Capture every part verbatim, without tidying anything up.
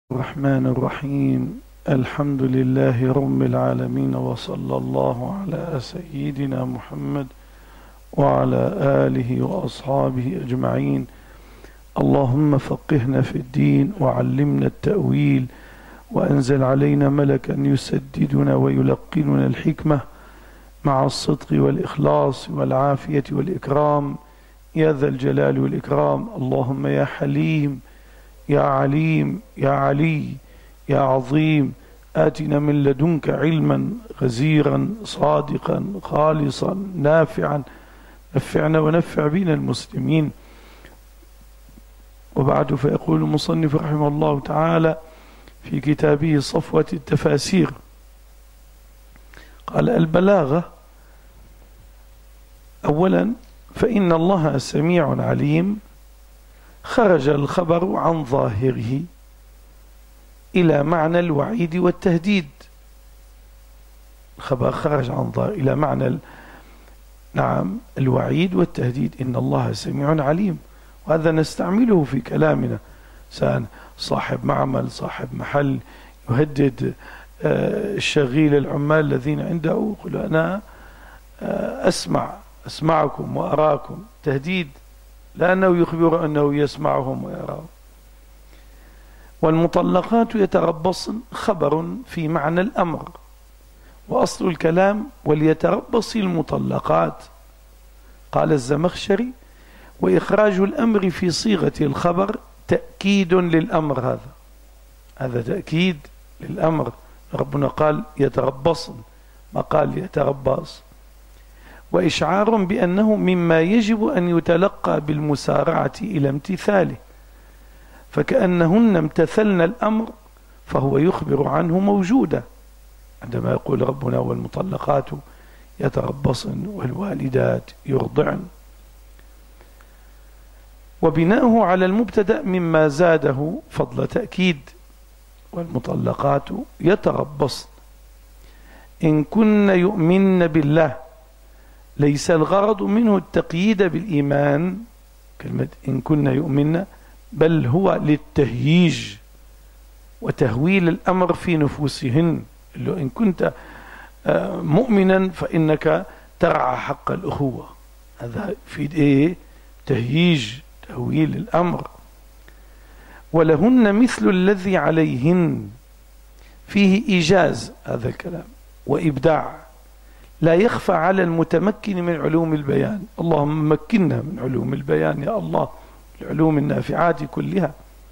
الرحمن الرحيم. الحمد لله رب العالمين، وصلى الله على سيدنا محمد وعلى آله وأصحابه أجمعين. اللهم فقهنا في الدين وعلمنا التأويل، وأنزل علينا ملكا يسددنا ويلقننا الحكمة مع الصدق والإخلاص والعافية والإكرام يا ذا الجلال والإكرام. اللهم يا حليم يا عليم يا علي يا عظيم، آتنا من لدنك علما غزيرا صادقا خالصا نافعا، نفعنا ونفع بنا المسلمين. وبعد، فيقول المصنف رحمه الله تعالى في كتابه صفوة التفاسير، قال: البلاغة. أولا، فإن الله سميع عليم، خرج الخبر عن ظاهره إلى معنى الوعيد والتهديد. الخبر خرج عن ظاهره إلى معنى نعم الوعيد والتهديد. إن الله سميع عليم، وهذا نستعمله في كلامنا. صاحب معمل، صاحب محل يهدد الشغيل العمال الذين عنده، يقول: أنا أسمع أسمعكم وأراكم، تهديد، لأنه يخبر أنه يسمعهم ويراهم. والمطلقات يتربصن خبر في معنى الأمر، وأصل الكلام: وليتربص المطلقات. قال الزمخشري: وإخراج الأمر في صيغة الخبر تأكيد للأمر. هذا هذا تأكيد للأمر. ربنا قال يتربصن، ما قال يتربص. وإشعار بأنه مما يجب أن يتلقى بالمسارعة إلى امتثاله، فكأنهن امتثلن الأمر فهو يخبر عنه موجودا، عندما يقول ربنا: والمطلقات يتربصن والوالدات يرضعن. وبناؤه على المبتدأ مما زاده فضل تأكيد: والمطلقات يتربصن إن كن يؤمن بالله. ليس الغرض منه التقييد بالإيمان، كلمة إن كنا يؤمن، بل هو للتهييج وتهويل الأمر في نفوسهن. إن كنت مؤمنا فإنك ترعى حق الأخوة. هذا في إيه؟ تهييج، تهويل الأمر. ولهن مثل الذي عليهن، فيه إيجاز هذا الكلام وإبداع لا يخفى على المتمكن من علوم البيان. اللهم مكننا من علوم البيان يا الله، العلوم النافعات كلها.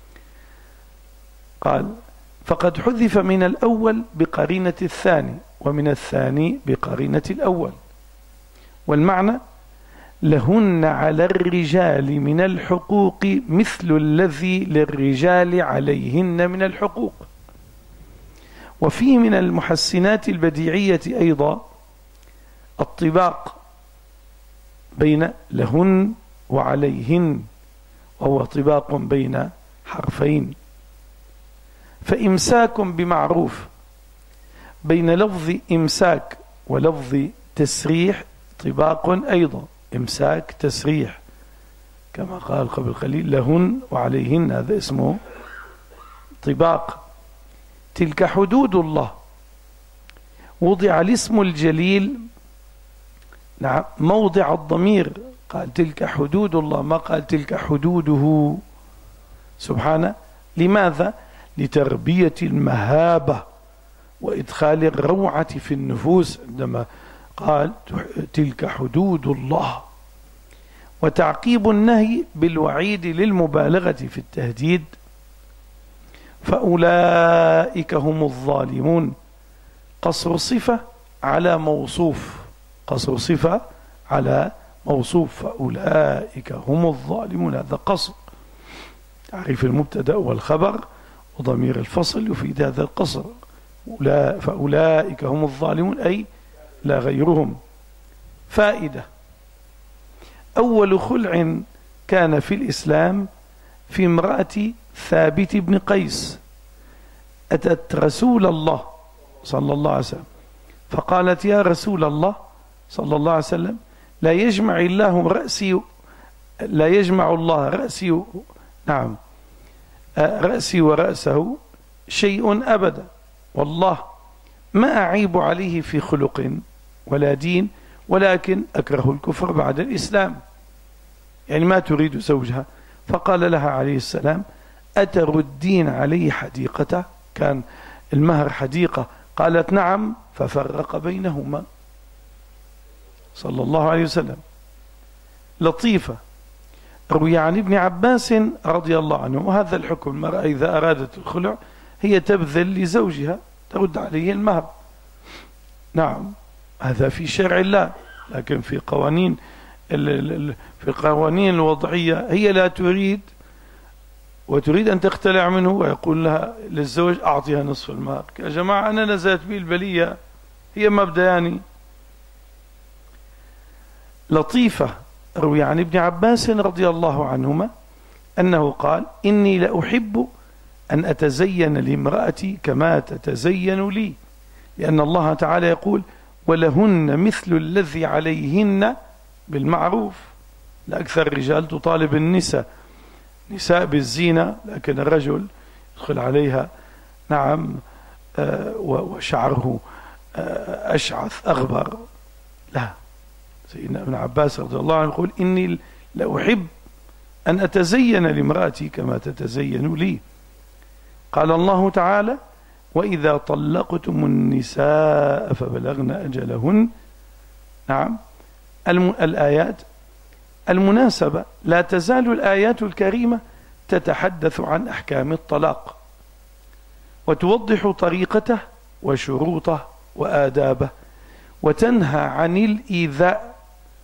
قال: فقد حذف من الأول بقرينة الثاني، ومن الثاني بقرينة الأول. والمعنى: لهن على الرجال من الحقوق مثل الذي للرجال عليهن من الحقوق. وفيه من المحسنات البديعية أيضا الطباق بين لهن وعليهن، وهو طباق بين حرفين. فإمساك بمعروف، بين لفظ إمساك ولفظ تسريح طباق أيضا، إمساك تسريح، كما قال قبل قليل: لهن وعليهن، هذا اسمه طباق. تلك حدود الله، وضع الاسم الجليل نعم موضع الضمير، قال تلك حدود الله، ما قال تلك حدوده سبحانه. لماذا؟ لتربية المهابة وإدخال الروعة في النفوس، عندما قال تلك حدود الله. وتعقيب النهي بالوعيد للمبالغة في التهديد: فأولئك هم الظالمون. قصر صفة على موصوف، قصر صفة على موصوف، فأولئك هم الظالمون، هذا قصر. تعريف المبتدأ والخبر وضمير الفصل يفيد هذا القصر. فأولئك هم الظالمون أي لا غيرهم. فائدة: أول خلع كان في الإسلام في امرأة ثابت بن قيس، أتت رسول الله صلى الله عليه وسلم فقالت: يا رسول الله صلى الله عليه وسلم، لا يجمع الله رأسي لا يجمع الله رأسي نعم رأسي ورأسه شيء أبدا، والله ما أعيب عليه في خلق ولا دين، ولكن أكره الكفر بعد الإسلام. يعني ما تريد زوجها، فقال لها عليه السلام: أتردين علي حديقته؟ كان المهر حديقة، قالت: نعم، ففرق بينهما صلى الله عليه وسلم. لطيفة. روي عن ابن عباس رضي الله عنه، وهذا الحكم: المرأة إذا أرادت الخلع هي تبذل لزوجها، ترد عليه المهر. نعم، هذا في شرع الله، لكن في قوانين في القوانين الوضعية هي لا تريد وتريد أن تختلع منه، ويقول لها للزوج: أعطيها نصف المهر. يا جماعة، أنا نزلت بي البلية، هي مبدأني. لطيفة. روي عن ابن عباس رضي الله عنهما أنه قال: إني لأحب أن أتزين لامرأتي كما تتزين لي، لأن الله تعالى يقول: ولهن مثل الذي عليهن بالمعروف. لأكثر الرجال تطالب النساء نساء بالزينة، لكن الرجل يدخل عليها نعم آه وشعره آه أشعث أغبر. لا، سيدنا ابن عباس رضي الله عنه يقول: إني لأحب أن أتزين لامرأتي كما تتزين لي. قال الله تعالى: وإذا طلقتم النساء فبلغن أجلهن. نعم، الآيات المناسبة. لا تزال الآيات الكريمة تتحدث عن أحكام الطلاق، وتوضح طريقته وشروطه وآدابه، وتنهى عن الإيذاء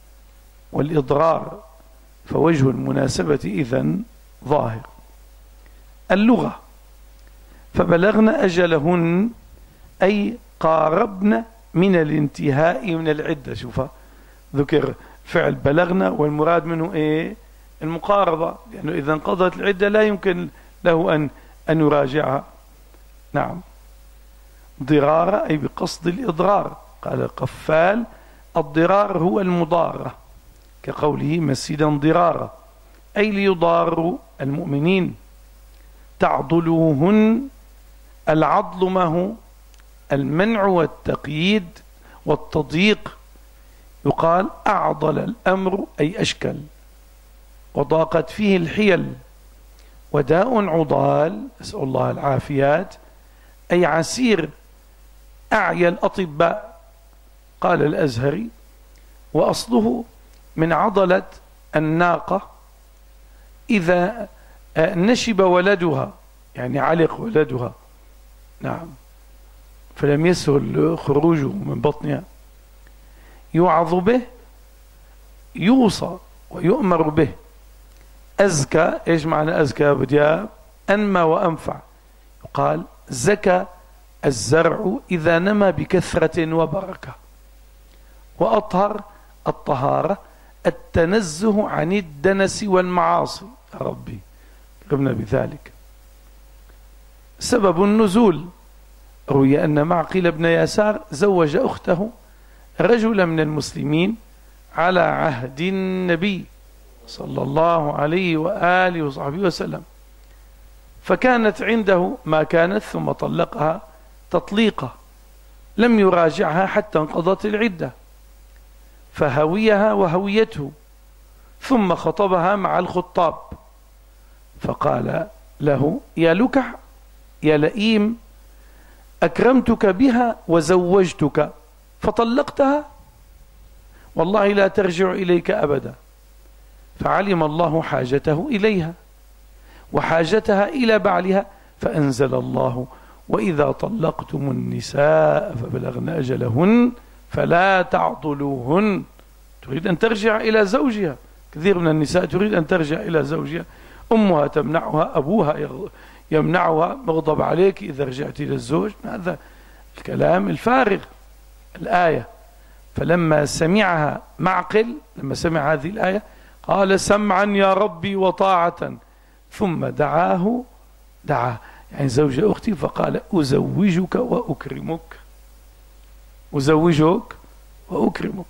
والإضرار، فوجه المناسبة إذن ظاهر. اللغة: فبلغن أجلهن أي قاربن من الانتهاء من العدة. شوف، ذكر فعل بلغنا والمراد منه إيه؟ المقاربة، لأنه إذا انقضت العدة لا يمكن له أن أن يراجعها. نعم. ضرارة أي بقصد الإضرار. قال القفال: الضرار هو المضارة، كقوله: مسجدا ضرارا، أي ليضاروا المؤمنين. تعضلوهن. العضل ما هو؟ المنع والتقييد والتضييق. يقال: أعضل الأمر أي أشكل، وضاقت فيه الحيل. وداء عضال، أسأل الله العافيات، أي عسير، أعيا الأطباء. قال الأزهري: وأصله من عضلة الناقة إذا نشب ولدها، يعني علق ولدها، نعم، فلم يسهل خروجه من بطنها. يوعظ به، يوصى ويؤمر به. أزكى، إيش معنى أزكى يا بدياب؟ أنمى وأنفع. يقال: زكى الزرع إذا نمى بكثرة وبركة. وأطهر، الطهارة، التنزه عن الدنس والمعاصي. يا ربي قمنا بذلك. سبب النزول: روي أن معقل بن يسار زوج أخته رجلا من المسلمين على عهد النبي صلى الله عليه وآله وصحبه وسلم، فكانت عنده ما كانت، ثم طلقها تطليقة، لم يراجعها حتى انقضت العدة، فهويها وهويته، ثم خطبها مع الخطاب، فقال له: يا لكع يا لئيم، أكرمتك بها وزوجتك فطلقتها، والله لا ترجع إليك أبدا. فعلم الله حاجته إليها وحاجتها إلى بعلها، فأنزل الله: وإذا طلقتم النساء فبلغن أجلهن فلا تعضلوهن. تريد أن ترجع إلى زوجها. كثير من النساء تريد أن ترجع إلى زوجها، أمها تمنعها، أبوها يمنعها، مغضب عليك إذا رجعت إلى الزوج. هذا الكلام الفارغ. الآية: فلما سمعها معقل، لما سمع هذه الآية قال: سمعا يا ربي وطاعة، ثم دعاه دعا يعني زوج أختي، فقال: أزوجك وأكرمك، أزوجك وأكرمك.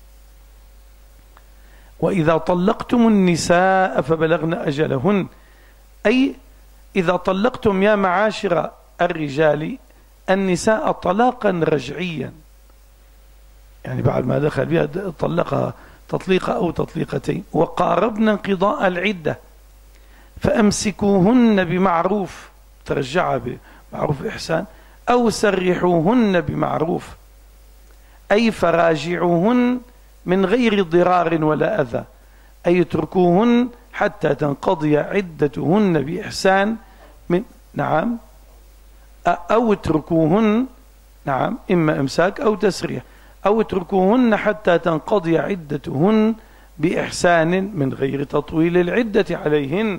وإذا طلقتم النساء فبلغن أجلهن، أي إذا طلقتم يا معاشر الرجال النساء طلاقا رجعيا، يعني بعد ما دخل بها طلقها تطليقة أو تطليقتين، وقاربن انقضاء العدة فأمسكوهن بمعروف، ترجعها بمعروف إحسان، أو سرحوهن بمعروف، أي فراجعوهن من غير ضرار ولا أذى، أي اتركوهن حتى تنقضي عدتهن بإحسان من نعم أو اتركوهن نعم إما إمساك أو تسريح، أو اتركوهن حتى تنقضي عدتهن بإحسان من غير تطويل العدة عليهن.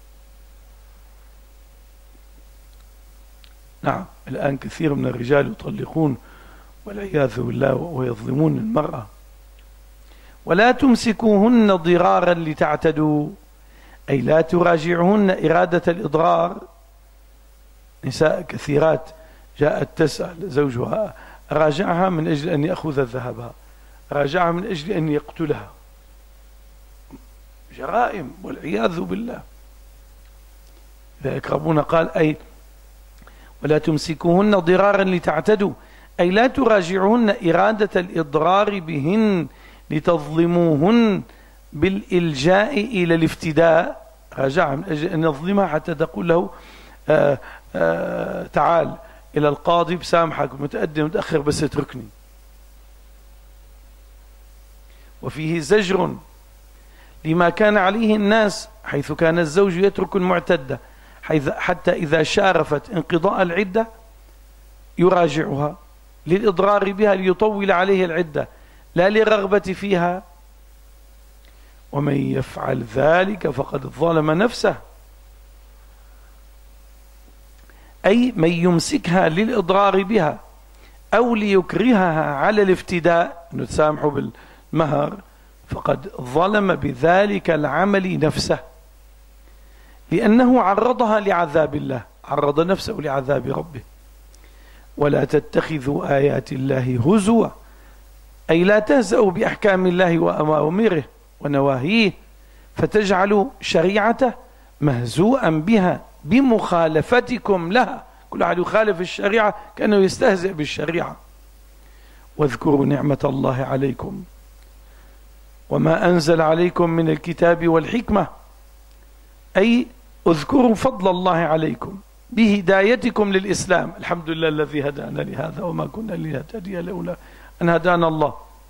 نعم الآن كثير من الرجال يطلقون والعياذ بالله ويظلمون المرأة. ولا تمسكوهن ضرارا لتعتدوا، أي لا تراجعهن إرادة الإضرار. نساء كثيرات جاءت تسأل زوجها راجعها من أجل أن يأخذ ذهبها، راجعها من أجل أن يقتلها، جرائم والعياذ بالله. ذلك ربنا قال أي ولا تمسكوهن ضرارا لتعتدوا، أي لا تراجعهن إرادة الإضرار بهن لتظلموهن بالإلجاء إلى الافتداء. راجعها من أجل أن يظلمها حتى تقول له آآ آآ تعال إلى القاضي بسامحك متقدم متأخر بس اتركني. وفيه زجر لما كان عليه الناس، حيث كان الزوج يترك المعتدة حيث حتى إذا شارفت انقضاء العدة يراجعها للإضرار بها ليطول عليه العدة لا للرغبة فيها. ومن يفعل ذلك فقد ظلم نفسه، أي من يمسكها للإضرار بها أو ليكرهها على الافتداء نتسامحه بالمهر فقد ظلم بذلك العمل نفسه، لأنه عرضها لعذاب الله، عرض نفسه لعذاب ربه. ولا تتخذوا آيات الله هزوا، أي لا تهزأوا بأحكام الله وأوامره ونواهيه فتجعلوا شريعته مهزوءا بها بمخالفتكم لها. كل أحد يخالف الشريعة كأنه يستهزئ بالشريعة. واذكروا نعمة الله عليكم وما أنزل عليكم من الكتاب والحكمة، أي اذكروا فضل الله عليكم بهدايتكم للإسلام. الحمد لله الذي هدانا لهذا وما كنا لنهتدي لولا أن هدانا الله.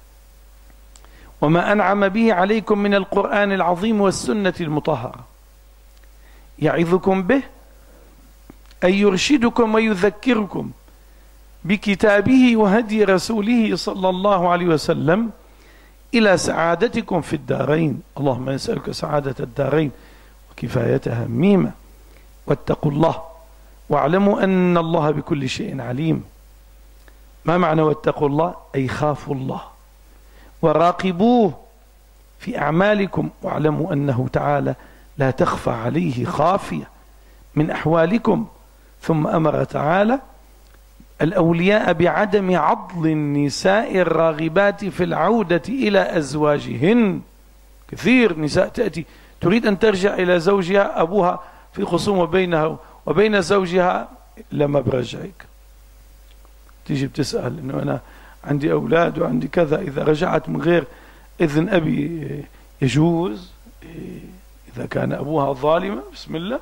وما أنعم به عليكم من القرآن العظيم والسنة المطهرة، يعظكم به أي يرشدكم ويذكركم بكتابه وهدي رسوله صلى الله عليه وسلم إلى سعادتكم في الدارين. اللهم نسألك سعادة الدارين وكفاية هميمة. واتقوا الله واعلموا أن الله بكل شيء عليم. ما معنى واتقوا الله؟ أي خافوا الله وراقبوه في أعمالكم، واعلموا أنه تعالى لا تخفى عليه خافية من أحوالكم. ثم أمر تعالى الأولياء بعدم عضل النساء الراغبات في العودة إلى أزواجهن. كثير نساء تأتي تريد أن ترجع إلى زوجها، أبوها في خصومة بينها وبين زوجها، لما برجعك. تيجي بتسأل إنه أنا عندي أولاد وعندي كذا، إذا رجعت من غير إذن أبي يجوز؟ إذا كان أبوها ظالمة بسم الله.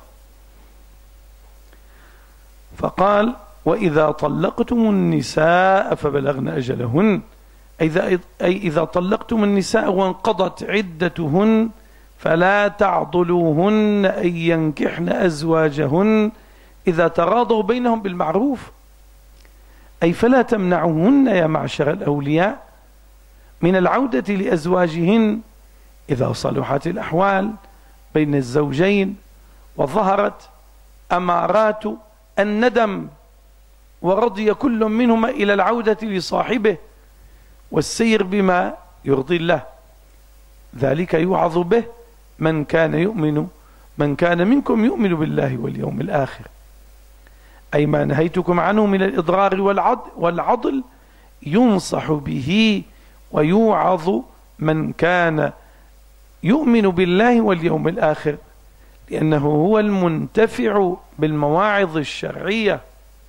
فقال وإذا طلقتم النساء فبلغن أجلهن، أي إذا طلقتم النساء وانقضت عدتهن فلا تعضلوهن أن ينكحن أزواجهن إذا تراضوا بينهم بالمعروف، أي فلا تمنعوهن يا معشر الأولياء من العودة لأزواجهن إذا صلحت الأحوال بين الزوجين وظهرت أمارات الندم ورضي كل منهما إلى العودة لصاحبه والسير بما يرضي الله. ذلك يوعظ به من كان يؤمن من كان منكم يؤمن بالله واليوم الآخر، أي ما نهيتكم عنه من الإضرار والعضل ينصح به ويوعظ من كان يؤمن بالله واليوم الآخر، لأنه هو المنتفع بالمواعظ الشرعية.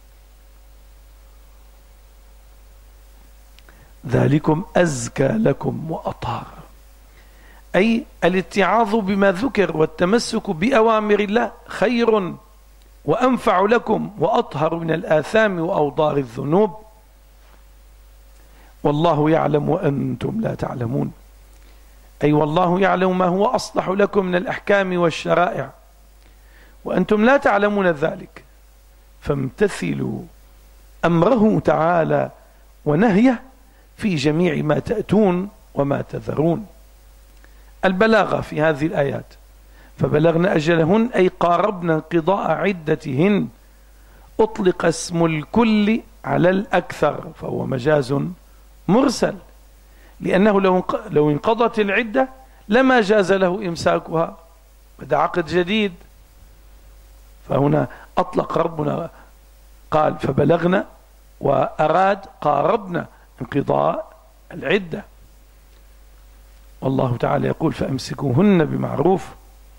ذلكم أزكى لكم وأطهر، أي الاتعاظ بما ذكر والتمسك بأوامر الله خير وأنفع لكم وأطهر من الآثام وأوضار الذنوب، والله يعلم وأنتم لا تعلمون، أي والله يعلم ما هو أصلح لكم من الأحكام والشرائع وأنتم لا تعلمون ذلك، فامتثلوا أمره تعالى ونهيه في جميع ما تأتون وما تذرون. البلاغة في هذه الآيات: فبلغن أجلهن أي قاربن انقضاء عدتهن، أطلق اسم الكل على الأكثر فهو مجاز مرسل، لأنه لو انقضت العدة لما جاز له إمساكها، بدأ عقد جديد، فهنا أطلق ربنا قال فبلغنا وأراد قاربنا انقضاء العدة. والله تعالى يقول فأمسكوهن بمعروف،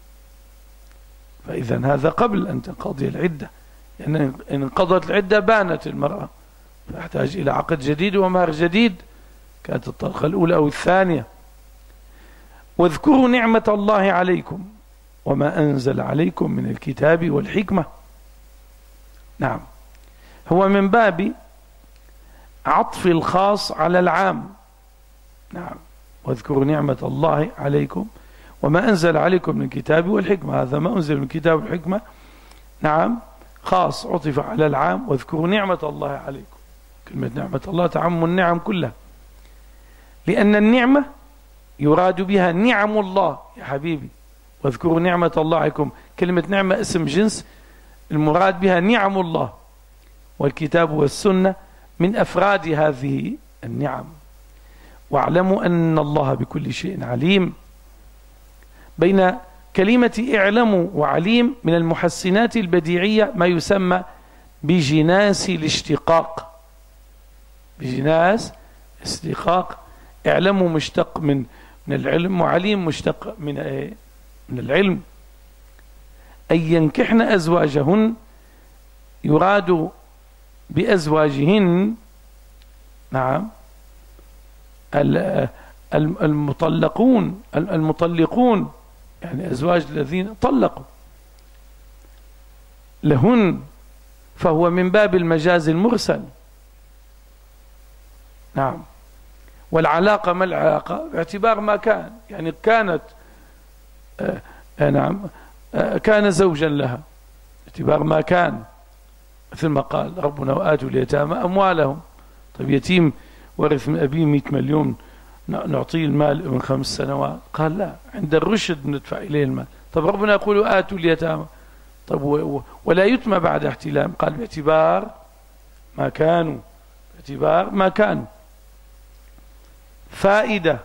فإذا هذا قبل أن تنقضي العدة، لأن يعني إن انقضت العدة بانت المرأة فيحتاج إلى عقد جديد ومهر جديد، كانت الطلقة الأولى أو الثانية. واذكروا نعمة الله عليكم وما أنزل عليكم من الكتاب والحكمة. نعم، هو من باب عطف الخاص على العام. نعم، واذكروا نعمة الله عليكم وما أنزل عليكم من الكتاب والحكمة، هذا ما أنزل من الكتاب والحكمة نعم خاص عطف على العام. واذكروا نعمة الله عليكم، كلمة نعمة الله تعم النعم كلها، لأن النعمة يراد بها نعم الله يا حبيبي. واذكروا نعمة الله عليكم، كلمة نعمة اسم جنس، المراد بها نعم الله، والكتاب والسنة من أفراد هذه النعم. واعلموا أن الله بكل شيء عليم. بين كلمة اعلموا وعليم من المحسنات البديعية ما يسمى بجناس الاشتقاق، بجناس اشتقاق. اعلموا مشتق من من العلم، وعليم مشتق من ايه؟ من العلم. أي ينكحن أزواجهن، يراد بأزواجهن نعم المطلقون، المطلقون يعني أزواج الذين طلقوا لهن، فهو من باب المجاز المرسل. نعم، والعلاقة ما العلاقة؟ باعتبار ما كان، يعني كانت آه نعم آه كان زوجا لها، باعتبار ما كان، مثل ما قال ربنا وآتوا اليتامى أموالهم. طيب يتيم ورث من أبيه مئة مليون نعطيه المال من خمس سنوات، قال لا، عند الرشد ندفع إليه المال. طب ربنا يقول آتوا اليتامى، طب ولا يتم بعد احتلام، قال باعتبار ما كانوا، باعتبار ما كانوا. فائدة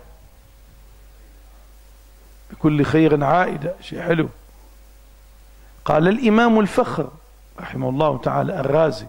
بكل خير عائدة، شيء حلو. قال الإمام الفخر رحمه الله تعالى الرازي: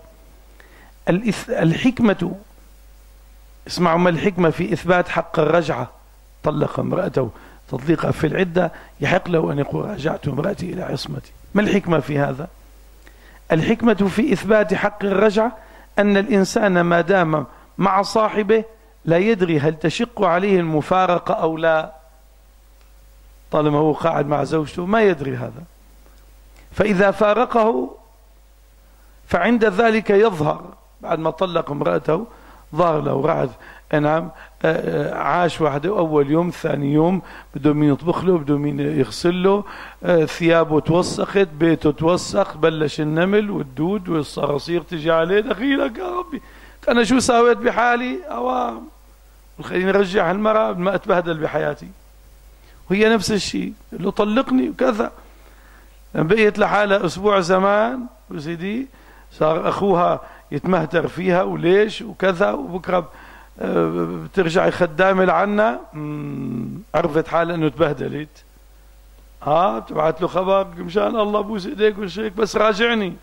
الحكمة، اسمعوا ما الحكمة في إثبات حق الرجعة. طلق امرأته تطليقها في العدة، يحق له أن يقول رجعت امرأتي إلى عصمتي. ما الحكمة في هذا؟ الحكمة في إثبات حق الرجعة أن الإنسان ما دام مع صاحبه لا يدري هل تشق عليه المفارقة أو لا، طالما هو قاعد مع زوجته ما يدري هذا، فإذا فارقه فعند ذلك يظهر، بعد ما طلق امرأته ظهر له رعد نعم عاش وحده، أول يوم ثاني يوم بده مين يطبخ له، بده مين يغسل له، ثيابه توسخت، بيته توسخ، بلش النمل والدود والصراصير تجي عليه، دخيلك يا ربي أنا شو سويت بحالي، أوام خليني نرجع هالمرأة ما أتبهدل بحياتي. وهي نفس الشيء، له طلقني وكذا، بقيت لحالها أسبوع زمان وسيدي صار أخوها يتمهتر فيها وليش وكذا، وبكرة بترجع خدامة لعنا، عرفت حالها انه تبهدلت، ها بتبعت له خبر مشان الله بوس ايديك وشيك بس راجعني.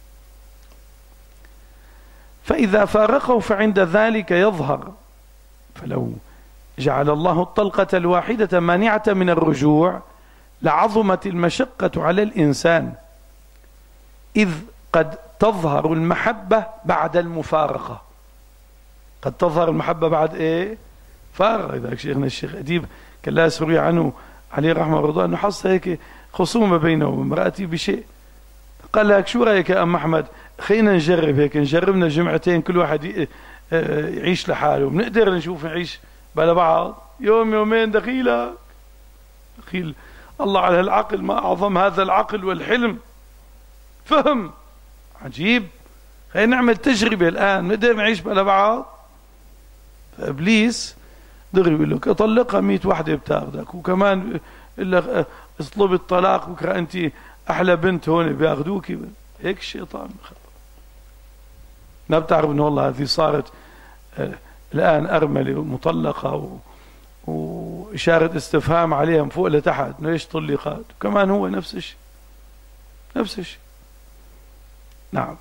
فإذا فارقه فعند ذلك يظهر. فلو جعل الله الطلقة الواحدة مانعة من الرجوع لعظمت المشقة على الإنسان، إذ قد تظهر المحبة بعد المفارقة، قد تظهر المحبة بعد إيه؟ فارغ. إذا شيخنا الشيخ أديب كان لا يسري عنه عليه رحمه الله أنه حصل هيك خصومة بينه وامرأتي بشيء، قال لك شو رأيك يا أم أحمد، خلينا نجرب هيك، نجربنا جمعتين كل واحد يعيش لحاله، بنقدر نشوف نعيش بلا بعض يوم يومين دخيلة دخيل. الله على العقل، ما أعظم هذا العقل والحلم، فهم عجيب. خلينا نعمل تجربة الآن، نقدر نعيش بلا بعض. فإبليس دغري يقول لك اطلقها مية وحدة بتاخدك، وكمان يقول لك اطلب الطلاق بكره انت احلى بنت هون بياخذوك. هيك الشيطان ما بتعرف انه والله هذه صارت الان ارمله ومطلقه و... واشاره استفهام عليها من فوق لتحت انه ليش طلقت، وكمان هو نفس الشيء نفس الشيء. نعم.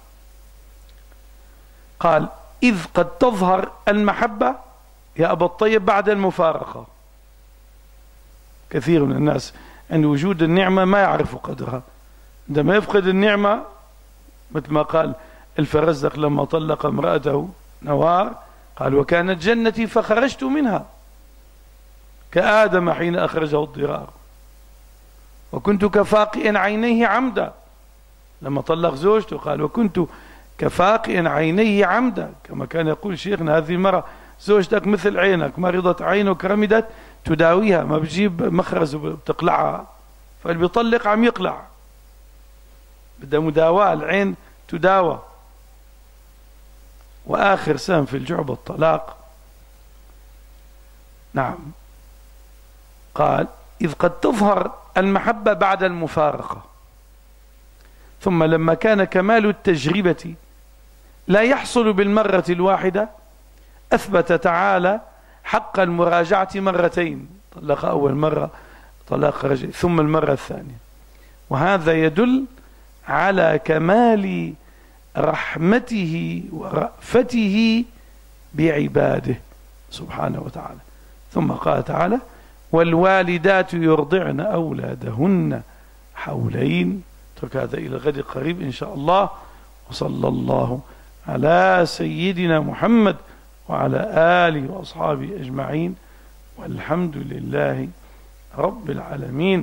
قال إذ قد تظهر المحبة يا أبا الطيب بعد المفارقة. كثير من الناس عند وجود النعمة ما يعرفوا قدرها، عندما يفقد النعمة مثل ما قال الفرزدق لما طلق امرأته نوار قال وكانت جنتي فخرجت منها كآدم حين أخرجه الضرار وكنت كفاقئ عينيه عمدا. لما طلق زوجته قال وكنت كفاقئ عينيه عمدا، كما كان يقول شيخنا هذه المرة زوجتك مثل عينك، مرضت عينك رمدت تداويها، ما بتجيب مخرز وبتقلعها، فاللي بيطلق عم يقلع، بدها مداواة، العين تداوى. وآخر سهم في الجعب الطلاق. نعم. قال إذ قد تظهر المحبة بعد المفارقة، ثم لما كان كمال التجربة لا يحصل بالمرة الواحدة أثبت تعالى حق المراجعة مرتين، طلق أول مرة طلاق رجعي ثم المرة الثانية، وهذا يدل على كمال رحمته ورأفته بعباده سبحانه وتعالى. ثم قال تعالى والوالدات يرضعن أولادهن حولين. اترك هذا إلى غد قريب إن شاء الله. وصلى الله على سيدنا محمد وعلى آله وأصحابه أجمعين، والحمد لله رب العالمين.